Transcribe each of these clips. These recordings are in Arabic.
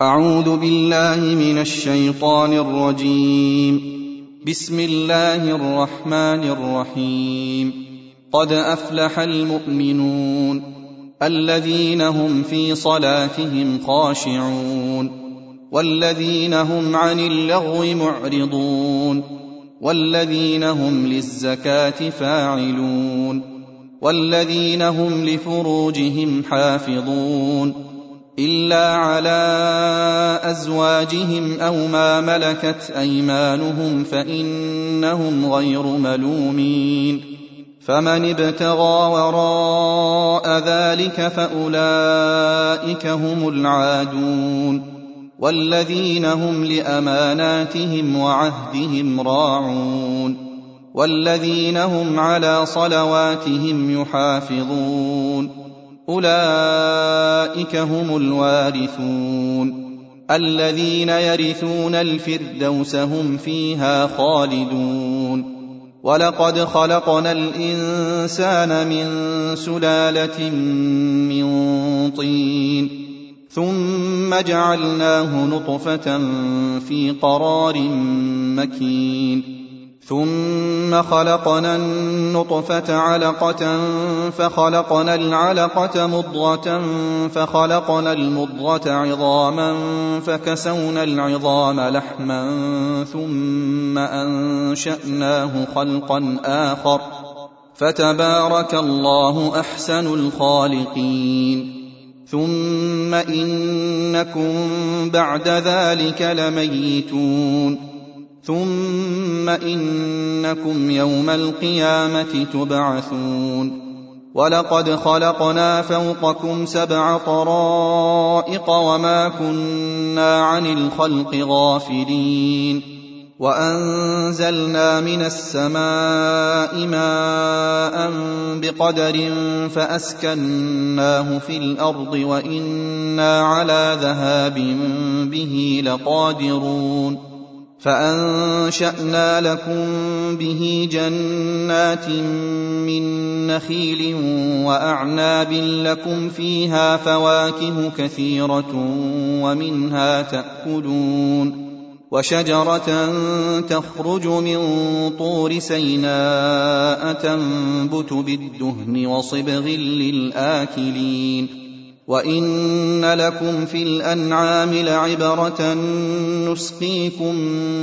أعوذ بالله من الشيطان الرجيم. بسم الله الرحمن الرحيم. قد أفلح المؤمنون الذين هم في صلاتهم خاشعون والذين هم عن اللغو معرضون والذين هم للزكاة فاعلون والذين هم لفروجهم حافظون إلا على أزواجهم أو ما ملكت أيمانهم فإنهم غير ملومين، فمن ابتغى وراء ذلك فأولئك هم العادون والذين هم لأماناتهم وعهدهم راعون والذين هم على صلواتهم يحافظون أولئك هم الوارثون الذين يرثون الفردوس هم فيها خالدون. ولقد خلقنا الإنسان من سلالة من طين ثم جعلناه نطفة في قرار مكين ثم خلقنا النطفة علقة فخلقنا العلقة مضغة فخلقنا المضغة عظاما فكسونا العظام لحما ثم أنشأناه خلقا آخر فتبارك الله أحسن الخالقين. ثم إنكم بعد ذلك لميتون ثم إنكم يوم القيامة تبعثون. ولقد خلقنا فوقكم 7 طرائق وما كنا عن الخلق غافلين وأنزلنا من السماء ماء بقدر فأسكناه في الأرض وإنا على ذهاب به لقادرون فأنشأنا لكم به جنات من نخيل وأعناب لكم فيها فواكه كثيرة ومنها تأكلون وشجرة تخرج من طور سيناء تنبت بالدهن وصبغ للآكلين وإن لكم في الأنعام لعبرة نسقيكم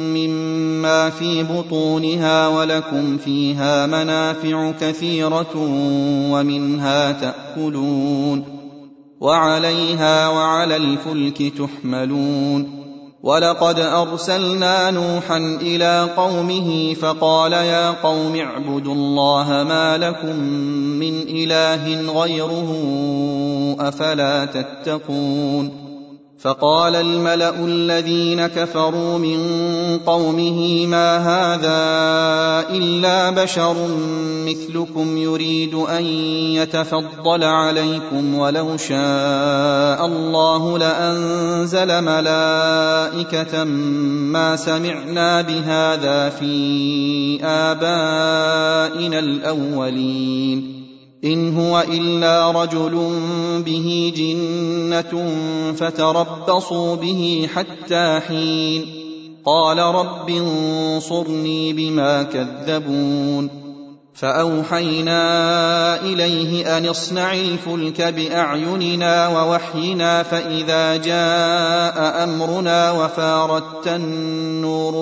مما في بطونها ولكم فيها منافع كثيرة ومنها تأكلون وعليها وعلى الفلك تحملون. ولقد أرسلنا نوحا إلى قومه فقال يا قوم اعبدوا الله ما لكم من إله غيره أفلا تتقون. فقال الملأ الذين كفروا من قومه ما هذا إلا بشر مثلكم يريد أن يتفضل عليكم ولو شاء الله لأنزل ملائكة ما سمعنا بهذا في آبائنا الأولين إن هو إلا رجل به جنة فتربصوا به حتى حين. قال رب انصرني بما كذبون. فأوحينا إليه أن اصنع الفلك بأعيننا ووحينا فإذا جاء أمرنا وفاردت النور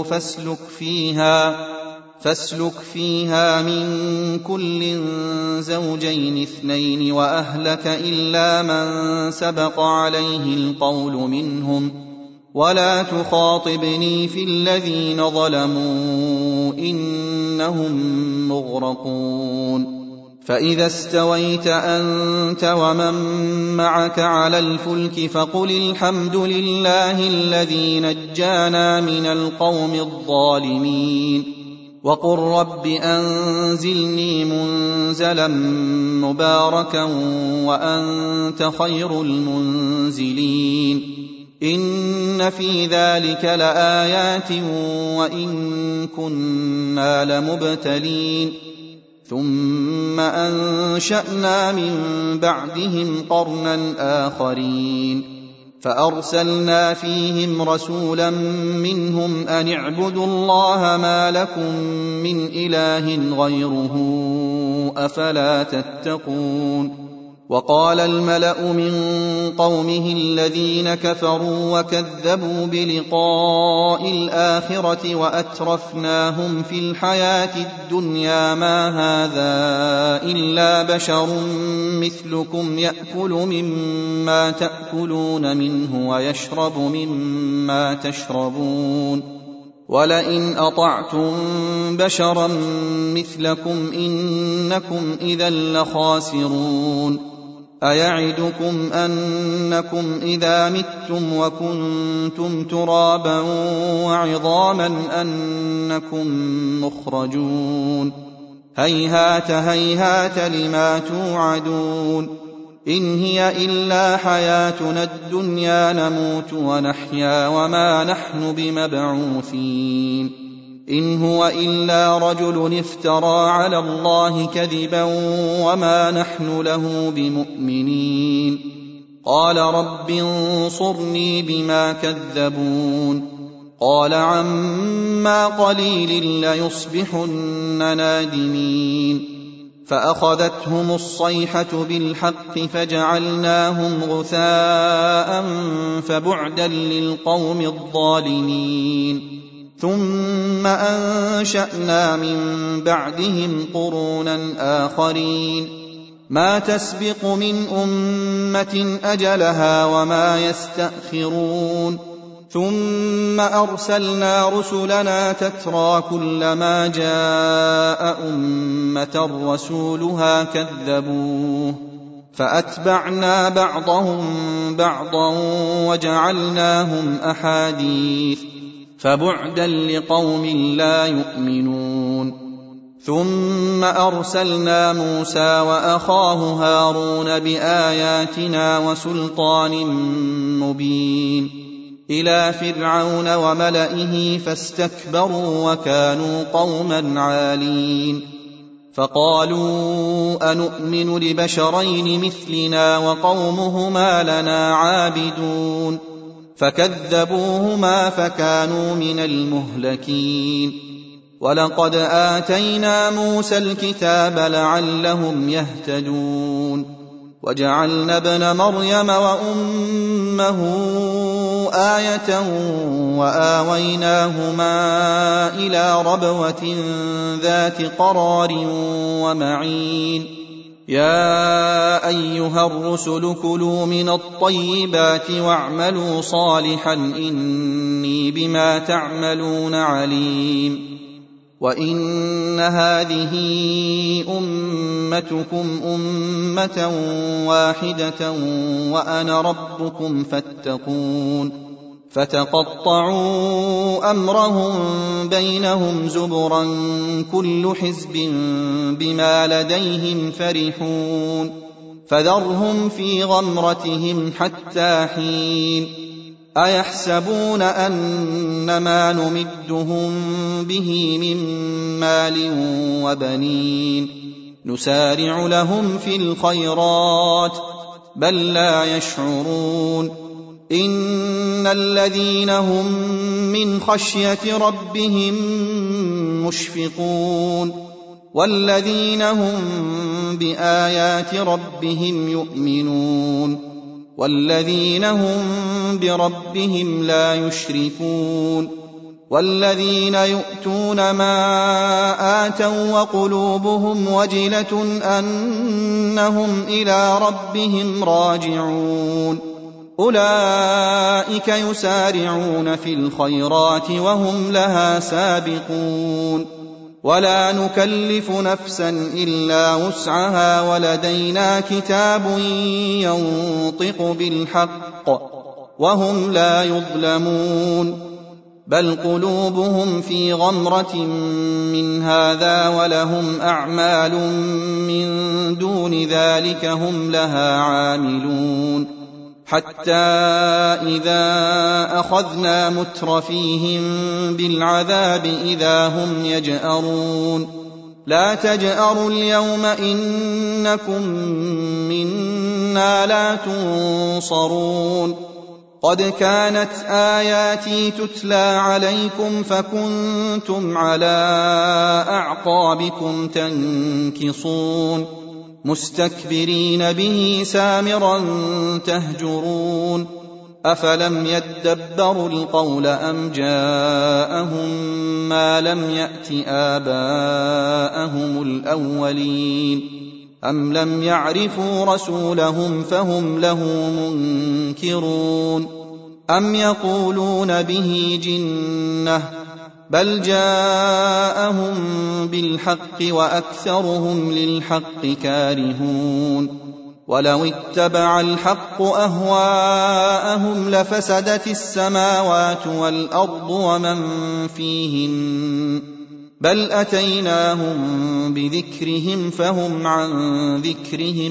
فاسلك فيها من كل زوجين 2 وأهلك إلا من سبق عليه القول منهم ولا تخاطبني في الذين ظلموا إنهم مغرقون. فإذا استويت أنت ومن معك على الفلك فقل الحمد لله الذي نجانا من القوم الظالمين وقل رب أنزلني منزلا مباركا وأنت خير المنزلين. إن في ذلك لآيات وإن كنا لمبتلين. ثم أنشأنا من بعدهم قرنا آخرين فأرسلنا فيهم رسولا منهم أن اعبدوا الله ما لكم من إله غيره أفلا تتقون. وقال الملأ من قومه الذين كفروا وكذبوا بلقاء الآخرة وأترفناهم في الحياة الدنيا ما هذا إلا بشر مثلكم يأكل مما تأكلون منه ويشرب مما تشربون ولئن أطعتم بشرا مثلكم إنكم إذا لخاسرون. أيعدكم أنكم إذا متم وكنتم ترابا وعظاما أنكم مخرجون. هيهات هيهات لما توعدون. إن هي إلا حياتنا الدنيا نموت ونحيا وما نحن بمبعوثين. إن هو إلا رجل افترى على الله كذبا وما نحن له بمؤمنين. قال رب انصرني بما كذبون. قال عما قليل ليصبحن نادمين. فأخذتهم الصيحة بالحق فجعلناهم غثاء فبعدا للقوم الظالمين. ثم أنشأنا من بعدهم قرونا آخرين ما تسبق من أمة أجلها وما يستأخرون. ثم أرسلنا رسلنا تترى كلما جاء أمة رسولها كذبوه فأتبعنا بعضهم بعضا وجعلناهم أحاديث فبعدا لقوم لا يؤمنون. ثم أرسلنا موسى وأخاه هارون بآياتنا وسلطان مبين إلى فرعون وملئه فاستكبروا وكانوا قوما عالين. فقالوا أنؤمن لبشرين مثلنا وقومهما لنا عابدون فكذبوهما فكانوا من المهلكين. ولقد آتينا موسى الكتاب لعلهم يهتدون. وجعلنا ابن مريم وأمه آية وآويناهما إلى ربوة ذات قرار ومعين. يا أيها الرسل كلوا من الطيبات واعملوا صالحا إني بما تعملون عليم. وإن هذه أمتكم أمة واحدة وأنا ربكم فاتقون. فتقطعوا أمرهم بينهم زبرا كل حزب بما لديهم فرحون. فذرهم في غمرتهم حتى حين. أيحسبون أنما نمدهم به من مال وبنين نسارع لهم في الخيرات بل لا يشعرون. إن الذين هم من خشية ربهم مشفقون والذين هم بآيات ربهم يؤمنون والذين هم بربهم لا يشركون والذين يؤتون ما آتوا وقلوبهم وجلة أنهم إلى ربهم راجعون أولئك يسارعون في الخيرات وهم لها سابقون. ولا نكلف نفسا إلا وسعها ولدينا كتاب ينطق بالحق وهم لا يظلمون. بل قلوبهم في غمرة من هذا ولهم أعمال من دون ذلك هم لها عاملون. حتى إذا أخذنا مترفيهم بالعذاب إذا هم يجأرون لا تجأروا اليوم إنكم منا لا تنصرون. قد كانت آياتي تتلى عليكم فكنتم على أعقابكم تنكصون مستكبرين به سامرا تهجرون أفلم يدبروا القول أم جاءهم ما لم يأت آباءهم الأولين أم لم يعرفوا رسولهم فهم له منكرون أم يقولون به جنة بل جاءهم بالحق وأكثرهم للحق كارهون ولو اتبع الحق أهواءهم لفسدت السماوات والأرض ومن فيهن بل أتيناهم بذكرهم فهم عن ذكرهم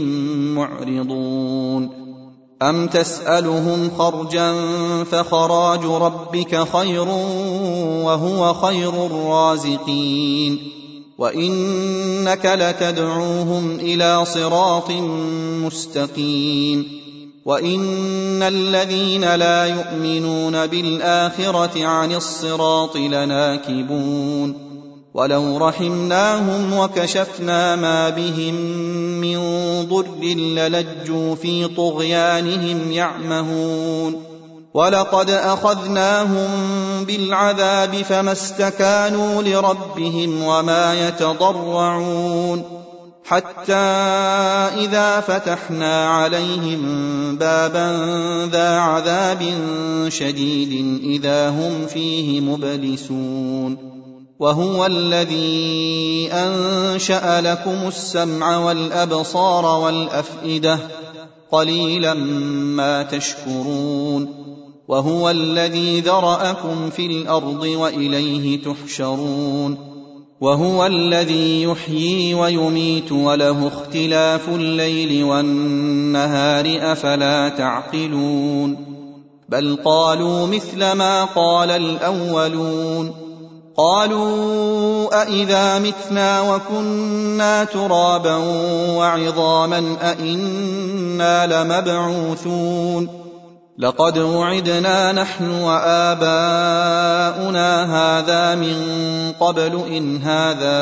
معرضون أم تسألهم خرجا فخراج ربك خير وهو خير الرازقين وإنك لتدعوهم إلى صراط مستقيم وإن الذين لا يؤمنون بالآخرة عن الصراط لناكبون ولو رحمناهم وكشفنا ما بهم من ضر للجوا في طغيانهم يعمهون ولقد أخذناهم بالعذاب فما استكانوا لربهم وما يتضرعون حتى إذا فتحنا عليهم بابا ذا عذاب شديد إذا هم فيه مبلسون وهو الذي أنشأ لكم السمع والأبصار والأفئدة قليلا ما تشكرون وهو الذي ذرأكم في الأرض وإليه تحشرون وهو الذي يحيي ويميت وله اختلاف الليل والنهار أفلا تعقلون بل قالوا مثل ما قال الأولون قالوا أئذا متنا وكنا ترابا وعظاما أئنا لمبعوثون لقد وعدنا نحن وآباؤنا هذا من قبل إن هذا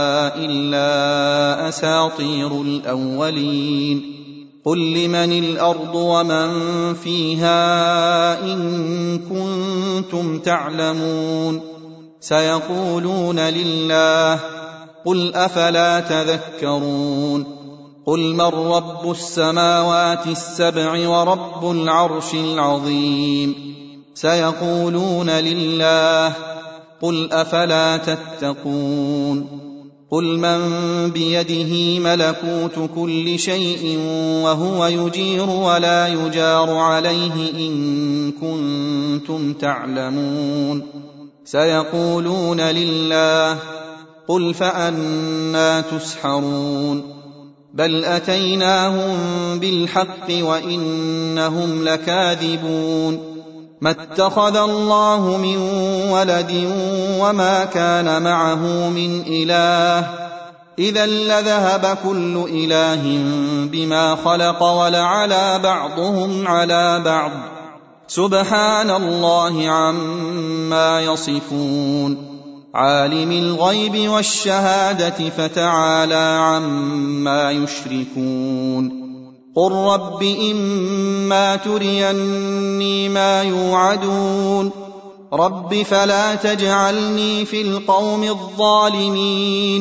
إلا أساطير الأولين قل لمن الأرض ومن فيها إن كنتم تعلمون سيقولون لله قل أفلا تذكرون قل من رب السماوات السبع ورب العرش العظيم سيقولون لله قل أفلا تتقون قل من بيده ملكوت كل شيء وهو يجير ولا يجار عليه إن كنتم تعلمون سيقولون لله قل فأنى تسحرون بل أتيناهم بالحق وإنهم لكاذبون ما اتخذ الله من ولد وما كان معه من إله إذا لذهب كل إله بما خلق ولعلى بعضهم على بعض سبحان الله عما يصفون عالم الغيب والشهادة فتعالى عما يشركون قل رب إما تريني ما يوعدون رب فلا تجعلني في القوم الظالمين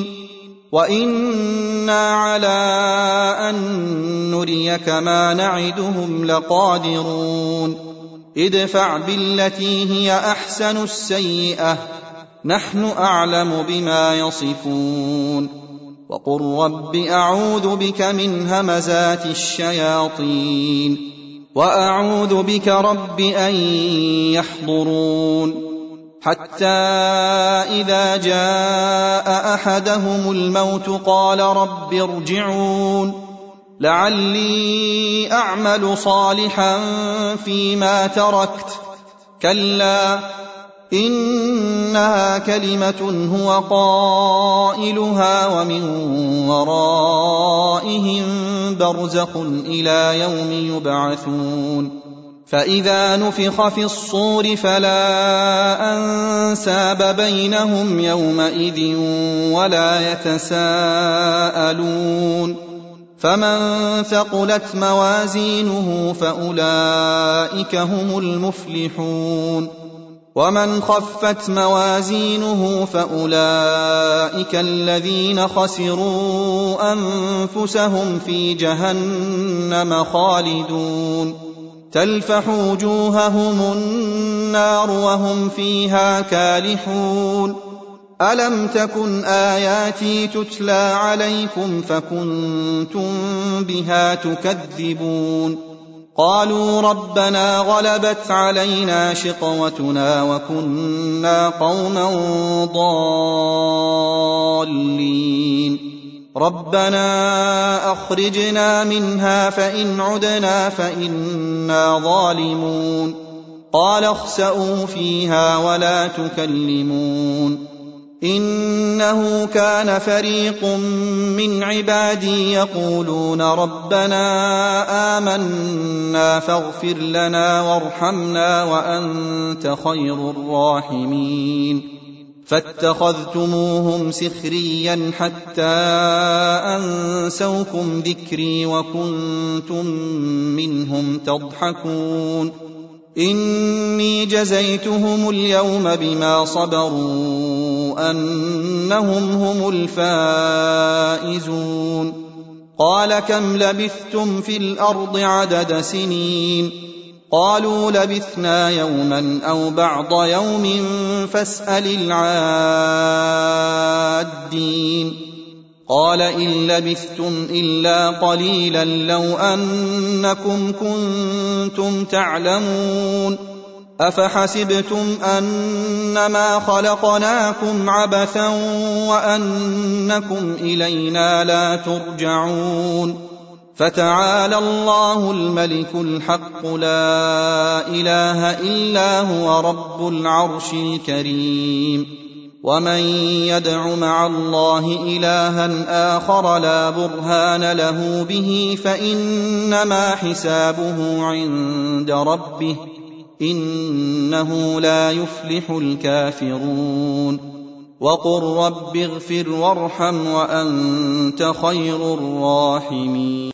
وإنا على أن نريك ما نعدهم لقادرون ادفع بالتي هي أحسن السيئة نحن أعلم بما يصفون وقل رب أعوذ بك من همزات الشياطين وأعوذ بك رب أن يحضرون حتى إذا جاء أحدهم الموت قال رب ارجعون لعلي أعمل صالحا فيما تركت كلا إنها كلمة هو قائلها ومن ورائهم برزخ إلى يوم يبعثون فإذا نفخ في الصور فلا أنساب بينهم يومئذ ولا يتساءلون فمن ثقلت موازينه فأولئك هم المفلحون ومن خفت موازينه فأولئك الذين خسروا أنفسهم في جهنم خالدون تلفح وجوههم النار وهم فيها كالحون ألم تكن آياتي تتلى عليكم فكنتم بها تكذبون قالوا ربنا غلبت علينا شقوتنا وكنا قوما ضالين ربنا أخرجنا منها فإن عدنا فإنا ظالمون قال اخسئوا فيها ولا تكلمون إنه كان فريق من عبادي يقولون ربنا آمنا فاغفر لنا وارحمنا وأنت خير الراحمين فاتخذتموهم سخريا حتى أنسوكم ذكري وكنتم منهم تضحكون إني جزيتهم اليوم بما صبروا أنهم هم الفائزون قال كم لبثتم في الأرض عدد سنين قالوا لبثنا يوما أو بعض يوم فاسأل العادين قال إن لبثتم إلا قليلا لو أنكم كنتم تعلمون أفحسبتم أنما خلقناكم عبثا وأنكم إلينا لا ترجعون فتعالى الله الملك الحق لا إله إلا هو رب العرش الكريم ومن يدع مع الله إلها آخر لا برهان له به فإنما حسابه عند ربه إنه لا يفلح الكافرون وقل رب اغفر وارحم وأنت خير الراحمين